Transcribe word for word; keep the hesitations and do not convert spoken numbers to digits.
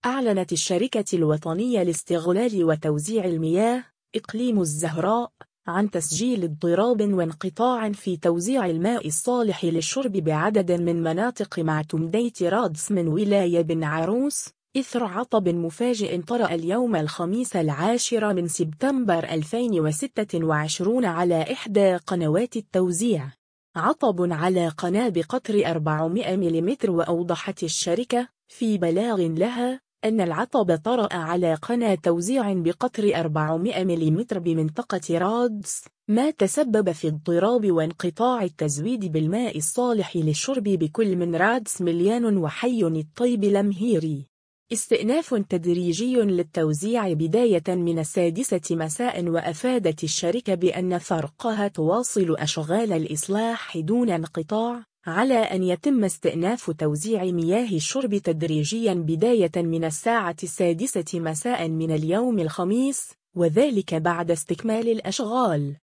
أعلنت الشركة الوطنية لاستغلال وتوزيع المياه إقليم الزهراء عن تسجيل اضطراب وانقطاع في توزيع الماء الصالح للشرب بعدد من مناطق معتمدية رادس من ولاية بن عروس، إثر عطب مفاجئ طرأ اليوم الخميس العاشر من سبتمبر ألفين وستة وعشرين على إحدى قنوات التوزيع. عطب على قناة بقطر أربعمائة ملم. وأوضحت الشركة في بلاغ لها أن العطب طرأ على قناة توزيع بقطر أربعمائة ملم بمنطقة رادس، ما تسبب في اضطراب وانقطاع التزويد بالماء الصالح للشرب بكل من رادس مليان وحي الطيب الأمهيري. استئناف تدريجي للتوزيع بداية من السادسة مساء. وأفادت الشركة بأن فرقها تواصل أشغال الإصلاح دون انقطاع، على أن يتم استئناف توزيع مياه الشرب تدريجيا بداية من الساعة السادسة مساء من اليوم الخميس، وذلك بعد استكمال الأشغال.